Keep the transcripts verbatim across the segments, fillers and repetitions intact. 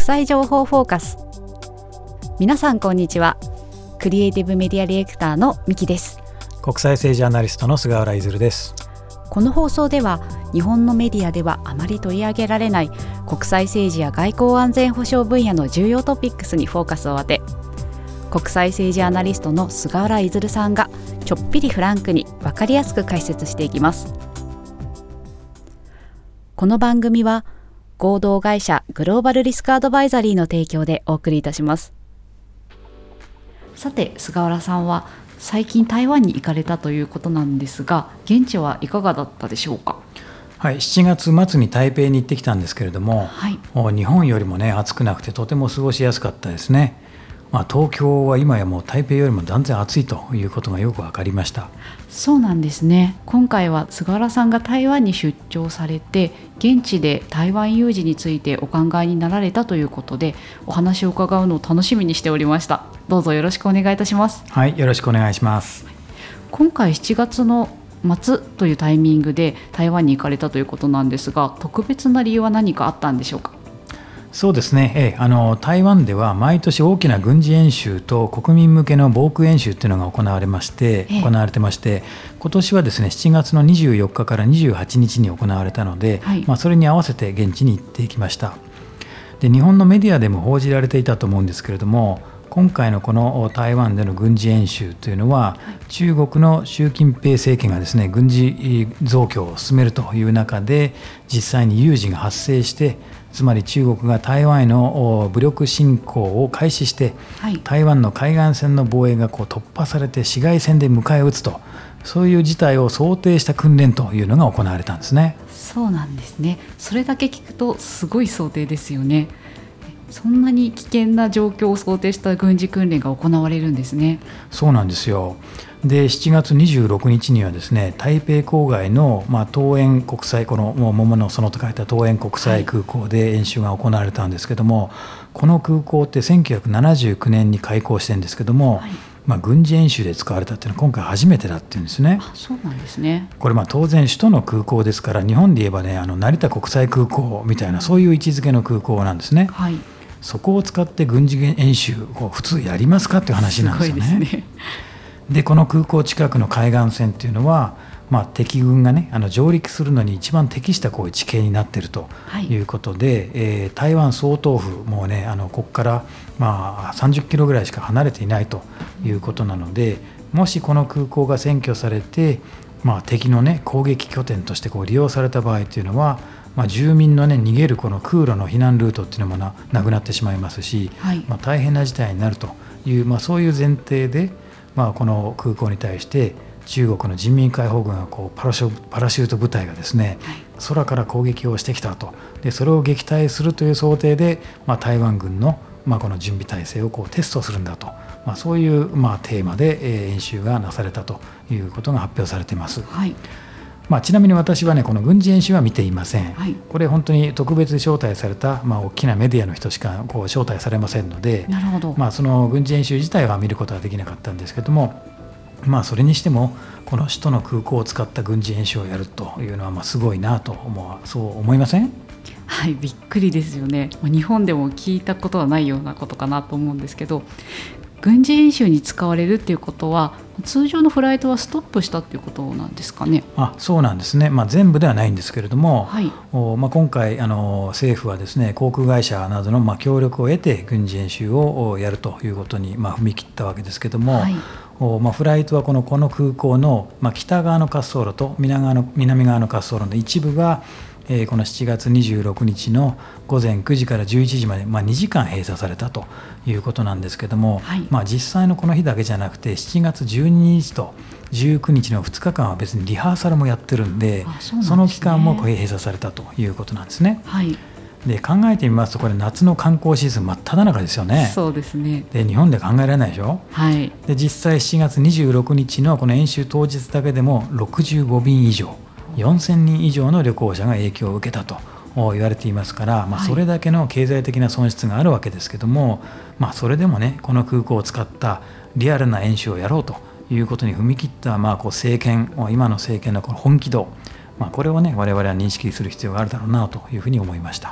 際情報フォーカス。皆さんこんにちは。クリエイティブメディアディレクターのミキです。 国際政治アナリストの菅原出です。 この放送では日本のメディアではあまり取り上げられない国際政治や外交安全保障分野の重要トピックスにフォーカスを当て、国際政治アナリストの菅原出さんがちょっぴりフランクに分かりやすく解説していきます。この番組は合同会社グローバルリスクアドバイザリーの提供でお送りいたします。さて、菅原さんは最近台湾に行かれたということなんですが、現地はいかがだったでしょうか。 はい、しちがつ末に台北に行ってきたんですけれども、はい、日本よりもね暑くなくてとても過ごしやすかったですね。まあ、東京は今やもう台北よりも断然暑いということがよく分かりました。 そうなんですね。今回は菅原さんが台湾に出張されて、現地で台湾有事についてお考えになられたということで、お話を伺うのを楽しみにしておりました。どうぞよろしくお願いいたします。 はい、よろしくお願いします。 今回しちがつの末というタイミングで台湾に行かれたということなんですが、特別な理由は何かあったんでしょうか。 そうですね、ええ、あの台湾では毎年大きな軍事演習と国民向けの防空演習というのが行われまして、ええ、行われてまして、今年はですねしちがつのにじゅうよっかからにじゅうはちにちに行われたので、はい、まあ、それに合わせて現地に行ってきました。で、日本のメディアでも報じられていたと思うんですけれども、今回のこの台湾での軍事演習というのは、はい、中国の習近平政権がですね軍事増強を進めるという中で実際に有事が発生して、つまり中国が台湾への武力侵攻を開始して、はい、台湾の海岸線の防衛がこう突破されて市街戦で迎え撃つと、そういう事態を想定した訓練というのが行われたんですね。 そうなんですね。それだけ聞くとすごい想定ですよね。そんなに危険な状況を想定した軍事訓練が行われるんですね。 そうなんですよ。で、しちがつにじゅうろくにちにはですね台北郊外の、まあ、桃園国際、この桃の園と書いた桃園国際空港で演習が行われたんですけども、はい、この空港ってせんきゅうひゃくななじゅうきゅうねんに開港してるんですけども、はい、まあ、軍事演習で使われたっていうのは今回初めてだっていうんですね。 あ、そうなんですね。 これまあ当然首都の空港ですから、日本で言えばねあの成田国際空港みたいな、そういう位置づけの空港なんですね。はい、そこを使って軍事演習を普通やりますかっていう話なんですよね。すごいですね。で、この空港近くの海岸線っていうのは、まあ、敵軍がねあの上陸するのに一番適したこういう地形になっているということで、はい、えー、台湾総統府もねあのここからまあさんじゅっキロぐらいしか離れていないということなので、もしこの空港が占拠されて、まあ、敵のね攻撃拠点としてこう利用された場合というのは、まあ、住民の、ね、逃げるこの空路の避難ルートっていうのも な, なくなってしまいますし、はい、まあ、大変な事態になるという、まあ、そういう前提で、まあ、この空港に対して中国の人民解放軍がこうパラシュ、パラシュート部隊がですね、はい、空から攻撃をしてきたと。で、それを撃退するという想定で、まあ、台湾軍の、まあ、この準備体制をこうテストするんだと、まあ、そういう、まあ、テーマで、えー、演習がなされたということが発表されています。はい、まあ、ちなみに私はねこの軍事演習は見ていません。はい、これ本当に特別招待された、まあ、大きなメディアの人しかこう招待されませんので、なるほど、まあ、その軍事演習自体は見ることはできなかったんですけども、まあ、それにしてもこの首都の空港を使った軍事演習をやるというのはまあすごいなと思う、そう思いません？ はい、びっくりですよね。日本でも聞いたことはないようなことかなと思うんですけど、軍事演習に使われるっていうことは通常のフライトはストップしたっていうことなんですかね。 あ、そうなんですね。まあ、全部ではないんですけれども、はい、おまあ、今回あの政府はですね航空会社などのまあ協力を得て軍事演習をやるということにまあ踏み切ったわけですけれども、はい、おまあ、フライトはこの、この空港のまあ北側の滑走路と南側の、南側の滑走路の一部がえー、このしちがつにじゅうろくにちのごぜんくじからじゅういちじまで、まあ、にじかん閉鎖されたということなんですけども、はい、まあ、実際のこの日だけじゃなくてしちがつじゅうににちとじゅうくにちのふつかかんは別にリハーサルもやってるんで、 そ, んで、ね、その期間も閉鎖されたということなんですね。はい、で、考えてみますとこれ夏の観光シーズン真っ只中ですよね。 そうですね。 で、日本で考えられないでしょ。はい、で、実際しちがつにじゅうろくにちのこの演習当日だけでもろくじゅうごびん以上、よんせんにん以上の旅行者が影響を受けたと言われていますから、まあ、それだけの経済的な損失があるわけですけども、はい、まあ、それでもねこの空港を使ったリアルな演習をやろうということに踏み切ったまあこう政権、今の政権のこの本気度、まあ、これをね我々は認識する必要があるだろうなというふうに思いました。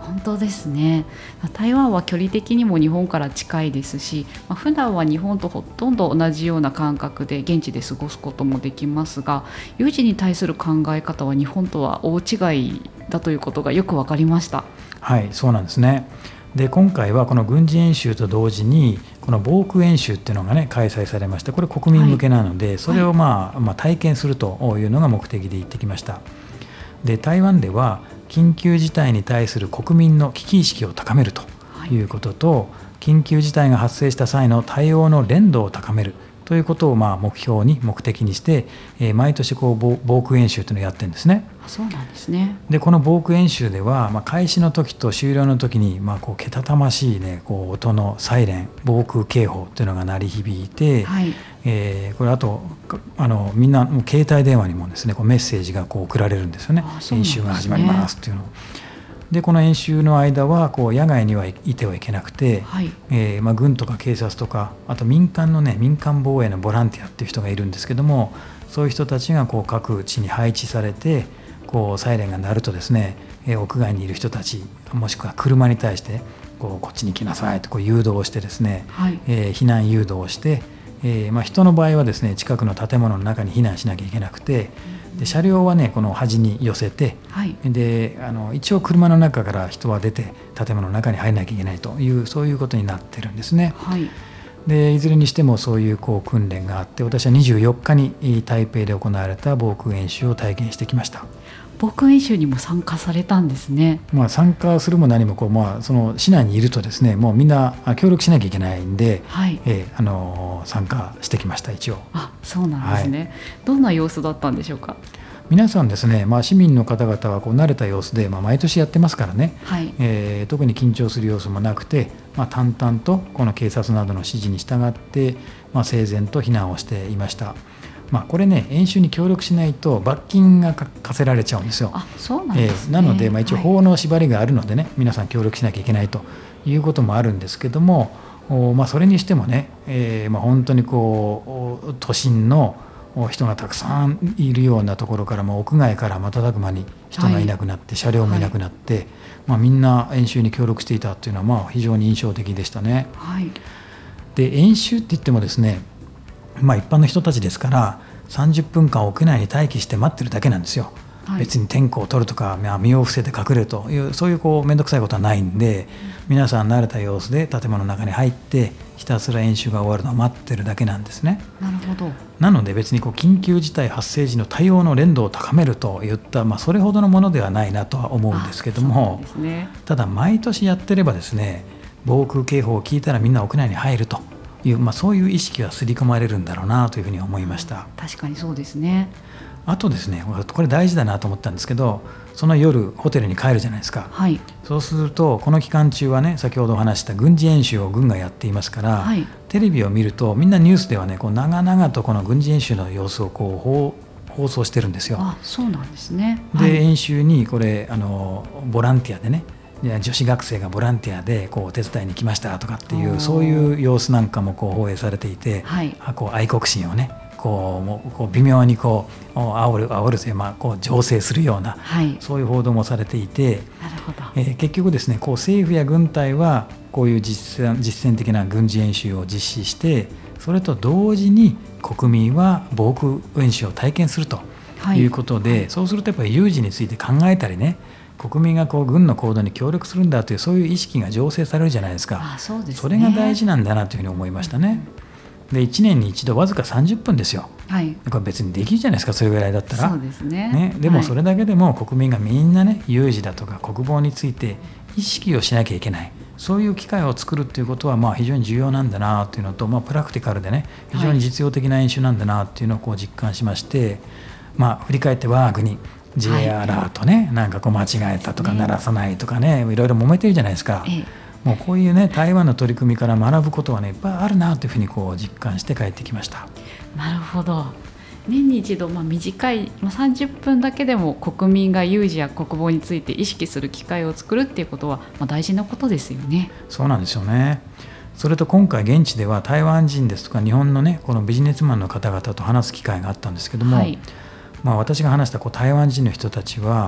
本当ですね。台湾は距離的にも日本から近いですし、まあ、普段は日本とほとんど同じような感覚で現地で過ごすこともできますが、有事に対する考え方は日本とは大違いだということがよく分かりました。 はい、そうなんですね。で今回はこの軍事演習と同時にこの防空演習っていうのがね開催されまして、これ国民向けなので、はい、それを、まあまあ、体験するというのが目的で行ってきました。で台湾では緊急事態に対する国民の危機意識を高めるということと、はい、緊急事態が発生した際の対応の連動を高めるということをまあ目標に目的にして、えー、毎年こう防空演習というのをやってるんですね。 そうなんですね。 でこの防空演習では、まあ、開始の時と終了の時に、まあ、こうけたたましい、ね、こう音のサイレン防空警報というのが鳴り響いて、はい、えー、これあとあのみんなもう携帯電話にもですねこうメッセージがこう送られるんですよね。ですね、演習が始まりますっていうのを。でこの演習の間はこう野外にはいてはいけなくて、はい、えーまあ、軍とか警察とかあと民間のね民間防衛のボランティアっていう人がいるんですけども、そういう人たちがこう各地に配置されて、こうサイレンが鳴るとですね、えー、屋外にいる人たちもしくは車に対してこうこっちに来なさいとこう誘導をしてですね、はい、えー、避難誘導をして、えーまあ、人の場合はですね近くの建物の中に避難しなきゃいけなくて、で車両はねこの端に寄せて、はい、であの一応車の中から人は出て建物の中に入らなきゃいけないというそういうことになってるんですね。はい、でいずれにしてもそういうこう訓練があって、私はにじゅうよっかに台北で行われた防空演習を体験してきました。 防空演習にも参加されたんですね。 まあ、参加するも何もこう、まあ、その市内にいるとですねもうみんな協力しなきゃいけないんで、はい、えー、あの参加してきました一応。 あ、そうなんですね。はい、どんな様子だったんでしょうか。 皆さんですね、まあ、市民の方々はこう慣れた様子で、まあ、毎年やってますからね、はい、えー、特に緊張する様子もなくて、まあ、淡々とこの警察などの指示に従って、まあ、整然と避難をしていました。まあ、これね演習に協力しないと罰金が課せられちゃうんですよ。 あ、そうなんですね。 えー、なので、まあ、一応法の縛りがあるのでね、はい、皆さん協力しなきゃいけないということもあるんですけども、まあ、それにしてもね、えーまあ、本当にこう都心の人がたくさんいるようなところから、まあ、屋外から瞬く間に人がいなくなって、はい、車両もいなくなって、はい、まあ、みんな演習に協力していたというのはまあ非常に印象的でしたね。はい、で演習って言ってもですね、まあ、一般の人たちですからさんじゅっぷんかん屋内に待機して待ってるだけなんですよ。はい、別に点呼を取るとか、まあ、身を伏せて隠れるというそういうこう面倒くさいことはないんで、うん、皆さん慣れた様子で建物の中に入ってひたすら演習が終わるのを待ってるだけなんですね。 なるほど。 なので別にこう緊急事態発生時の対応の連動を高めるといった、まあ、それほどのものではないなとは思うんですけども、 そうですね、 ただ毎年やってればですね防空警報を聞いたらみんな屋内に入るという、まあ、そういう意識は刷り込まれるんだろうなというふうに思いました。 確かにそうですね。 あとですね、これ大事だなと思ったんですけど、その夜ホテルに帰るじゃないですか。はい、そうするとこの期間中はね先ほどお話した軍事演習を軍がやっていますから、はい、テレビを見るとみんなニュースではねこう長々とこの軍事演習の様子をこう放送してるんですよ。 あ、そうなんですね。 で、はい、演習にこれあのボランティアでね女子学生がボランティアでこうお手伝いに来ましたとかっていうそういう様子なんかもこう放映されていて、はい、こう愛国心をねこうもうこう微妙にこう煽る煽るという、まあ、こう醸成するような、はい、そういう報道もされていて、 なるほど、 えー、結局ですねこう政府や軍隊はこういう実践、実践的な軍事演習を実施して、それと同時に国民は防空演習を体験するということで、はいはい、そうするとやっぱり有事について考えたりね、国民がこう軍の行動に協力するんだというそういう意識が醸成されるじゃないですか。 あ、そうですね、 それが大事なんだなというふうに思いましたね。でいちねんに一度わずかさんじゅっぷんですよ。はい、これ別にできるじゃないですか、それぐらいだったら。 そうですね。 ね、でもそれだけでも国民がみんなね有事だとか国防について意識をしなきゃいけない、そういう機会を作るということはまあ非常に重要なんだなというのと、まあ、プラクティカルでね非常に実用的な演習なんだなというのをこう実感しまして、まあ、振り返って我が国 ジェイアラートね、はい、なんかこう間違えたとか鳴らさないとかね、いろいろ揉めてるじゃないですか。ええ、もうこういうね台湾の取り組みから学ぶことはねいっぱいあるなというふうにこう実感して帰ってきました。 なるほど。年に一度、まあ、短い、まあ、さんじゅっぷんだけでも国民が有事や国防について意識する機会を作るっていうことは、まあ、大事なことですよね。 そうなんですよね。それと今回現地では台湾人ですとか日本のねこのビジネスマンの方々と話す機会があったんですけども、はい、まあ、私が話したこう台湾人の人たちは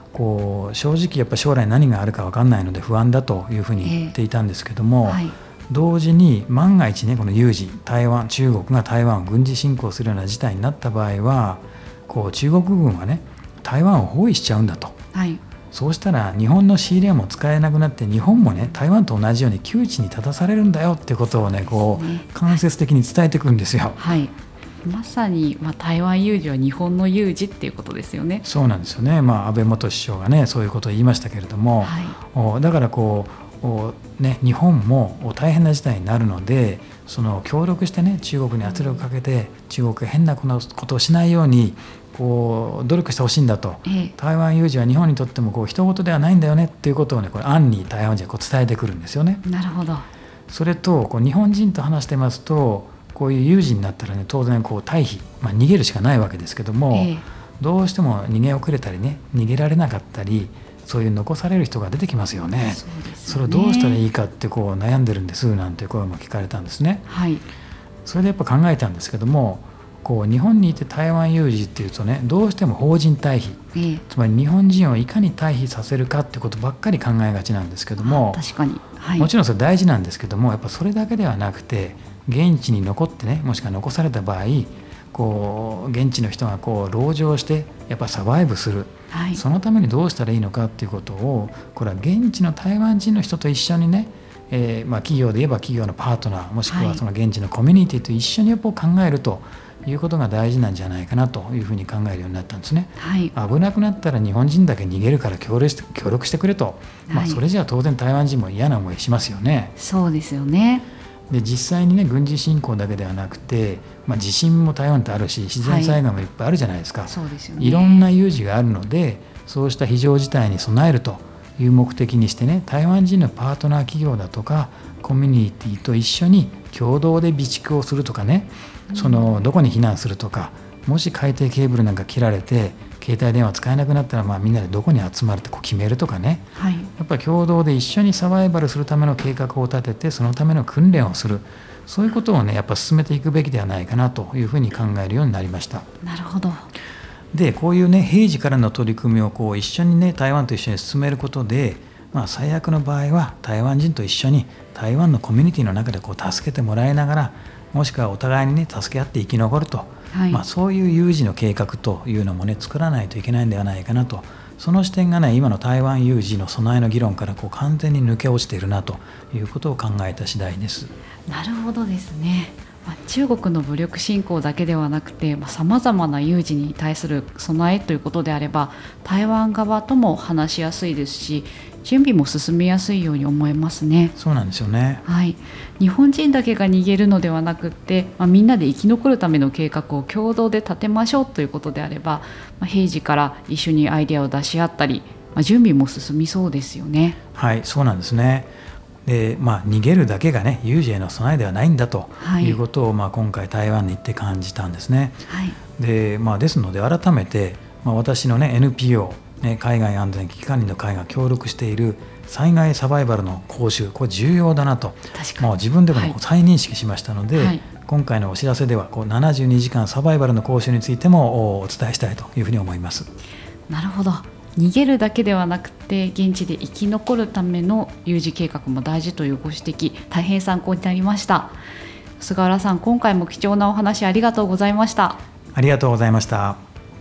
こう正直やっぱ将来何があるか分かんないので不安だというふうに言っていたんですけども、えーはい、同時に万が一ねこの有事台湾中国が台湾を軍事侵攻するような事態になった場合はこう中国軍はね台湾を包囲しちゃうんだと、はい、そうしたら日本のシーレーンも使えなくなって日本もね台湾と同じように窮地に立たされるんだよってことをねこう間接的に伝えていくんですよ。 はい、まさに、まあ、台湾有事は日本の有事っていうことですよね。 そうなんですよね、まあ、安倍元首相がねそういうことを言いましたけれども、はい、だからこう、ね、日本も大変な事態になるのでその協力してね中国に圧力をかけて中国が変なことをしないようにこう努力してほしいんだと、ええ、台湾有事は日本にとってもこう人事ではないんだよねっていうことをねこれ暗に台湾人はこう伝えてくるんですよね。 なるほど。 それとこう日本人と話してますとこういう有事になったらね当然こう退避、まあ、逃げるしかないわけですけども、ええ、どうしても逃げ遅れたりね逃げられなかったりそういう残される人が出てきますよね。そうですよね。それをどうしたらいいかってこう悩んでるんですなんて声も聞かれたんですね。はい、それでやっぱ考えたんですけどもこう日本にいて台湾有事っていうとねどうしても邦人退避、ええ、つまり日本人をいかに退避させるかってことばっかり考えがちなんですけども、 確かに、はい、 もちろんそれ大事なんですけどもやっぱそれだけではなくて現地に残ってねもしくは残された場合こう現地の人がこう籠城してやっぱサバイブする、はい、そのためにどうしたらいいのかっていうことをこれは現地の台湾人の人と一緒にねえーまあ、企業で言えば企業のパートナーもしくはその現地のコミュニティと一緒にやっぱ考えるということが大事なんじゃないかなというふうに考えるようになったんですね。はい、危なくなったら日本人だけ逃げるから協力して、協力してくれと、まあ、それじゃあ当然台湾人も嫌な思いしますよね。 そうですよね。 で実際にね軍事侵攻だけではなくて、まあ、地震も台湾ってあるし自然災害もいっぱいあるじゃないですか。はい、そうですよね。いろんな有事があるのでそうした非常事態に備えるという目的にしてね台湾人のパートナー企業だとかコミュニティと一緒に共同で備蓄をするとかね、うん、そのどこに避難するとかもし海底ケーブルなんか切られて携帯電話使えなくなったらまあみんなでどこに集まるってこう決めるとかね、はい、やっぱり共同で一緒にサバイバルするための計画を立ててそのための訓練をするそういうことをねやっぱ進めていくべきではないかなというふうに考えるようになりました。 なるほど。 でこういうね平時からの取り組みをこう一緒にね台湾と一緒に進めることで、まあ、最悪の場合は台湾人と一緒に台湾のコミュニティの中でこう助けてもらいながらもしくはお互いにね助け合って生き残ると、はいまあ、そういう有事の計画というのもね作らないといけないんではないかなとその視点がね今の台湾有事の備えの議論からこう完全に抜け落ちているなということを考えた次第です。 なるほどですね。中国の武力侵攻だけではなくてさまざまな有事に対する備えということであれば台湾側とも話しやすいですし準備も進めやすいように思えますね。 そうなんですよね、 はい、日本人だけが逃げるのではなくて、まあ、みんなで生き残るための計画を共同で立てましょうということであれば、まあ、平時から一緒にアイデアを出し合ったり、まあ、準備も進みそうですよね。 はいそうなんですね。でまあ、逃げるだけがね有事への備えではないんだということを、はいまあ、今回台湾に行って感じたんですね。はい、で, まあ、ですので改めて、まあ、私の、ね、エヌピーオー、ね、海外安全危機管理の会が協力している災害サバイバルの講習これ重要だなともう自分でも再認識しましたので、はいはい、今回のお知らせではこうななじゅうにじかんサバイバルの講習についてもお伝えしたいというふうに思います。 なるほど。逃げるだけではなくて現地で生き残るための有事計画も大事というご指摘大変参考になりました。菅原さん今回も貴重なお話ありがとうございました。 ありがとうございました。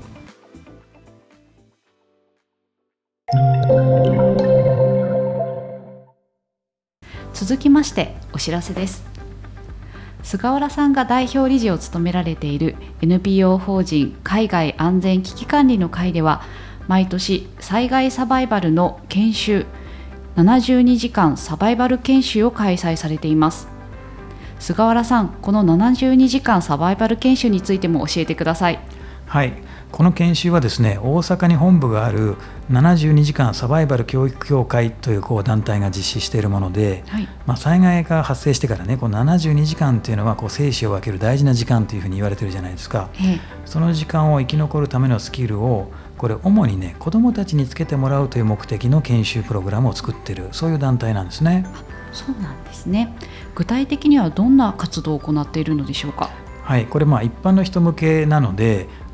続きましてお知らせです。菅原さんが代表理事を務められている エヌピーオー 法人海外安全危機管理の会では毎年災害サバイバルの研修ななじゅうにじかんサバイバル研修を開催されています。菅原さんこのななじゅうにじかんサバイバル研修についても教えてください。 はい、この研修はですね大阪に本部があるななじゅうにじかんサバイバル教育協会というこう団体が実施しているもので、はいまあ、災害が発生してからねこうななじゅうにじかんというのはこう生死を分ける大事な時間というふうに言われているじゃないですか。その時間を生き残るためのスキルをこれ主にね子どもたちにつけてもらうという目的の研修プログラムを作っているそういう団体なんですね。 あ、そうなんですね。具体的にはどんな活動を行っているのでしょうか。 はい、これまあ一般の人向けなので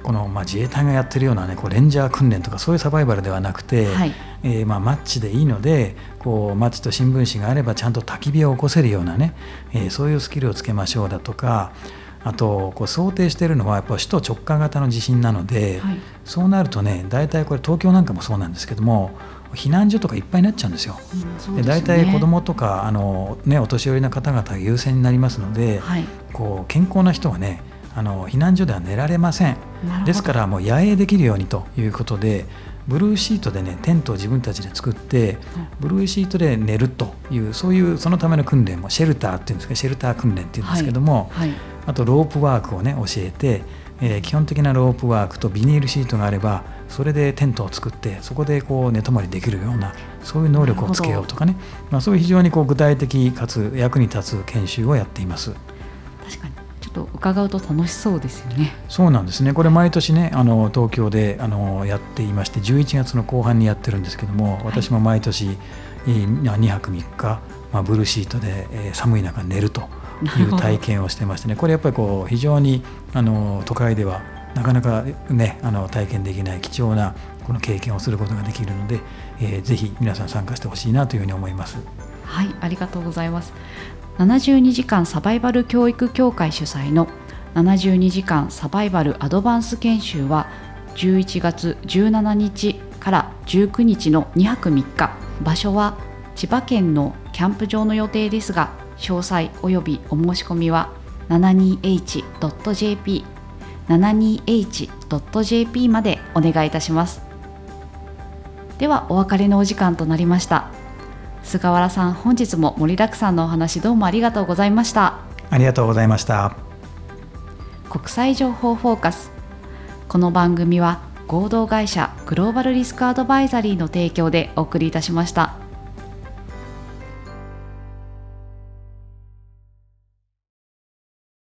この、まあ、自衛隊がやってるような、ね、こうレンジャー訓練とかそういうサバイバルではなくて、はい、えーまあ、マッチでいいのでこうマッチと新聞紙があればちゃんと焚き火を起こせるようなね、えー、そういうスキルをつけましょうだとか、あとこう想定しているのはやっぱ首都直下型の地震なので、はい、そうなるとね大体これ東京なんかもそうなんですけども避難所とかいっぱいになっちゃうんですよ。うん、そうですね。で大体子どもとかあの、ね、お年寄りの方々が優先になりますので、はい、こう健康な人はねあの避難所では寝られません。ですからもう野営できるようにということでブルーシートでねテントを自分たちで作ってブルーシートで寝るというそういうそのための訓練もシェルターっていうんですかシェルター訓練っていうんですけども、はいはい、あとロープワークをね教えて、えー、基本的なロープワークとビニールシートがあればそれでテントを作ってそこでこう寝泊まりできるようなそういう能力をつけようとかね、まあ、そういう非常にこう具体的かつ役に立つ研修をやっています。 確かにと伺うと楽しそうですよね。 そうなんですね。これ毎年ねあの東京であのやっていましてじゅういちがつの後半にやってるんですけども、はい、私も毎年にはくみっか、まあ、ブルーシートで、えー、寒い中寝るという体験をしてましてね、これやっぱりこう非常にあの都会ではなかなかねあの体験できない貴重なこの経験をすることができるので、えー、ぜひ皆さん参加してほしいなというふうに思います。 はい、ありがとうございます。ななじゅうにじかんサバイバル教育協会主催のななじゅうにじかんサバイバルアドバンス研修はじゅういちがつじゅうしちにちからじゅうくにちのにはくみっか、場所は千葉県のキャンプ場の予定ですが、詳細およびお申し込みは ななにエイチドットジェーピー ななにエイチドットジェーピー までお願いいたします。ではお別れのお時間となりました。菅原さん、本日も盛りだくさんのお話どうもありがとうございました。 ありがとうございました。 国際情報フォーカス。この番組は合同会社グローバルリスクアドバイザリーの提供でお送りいたしました。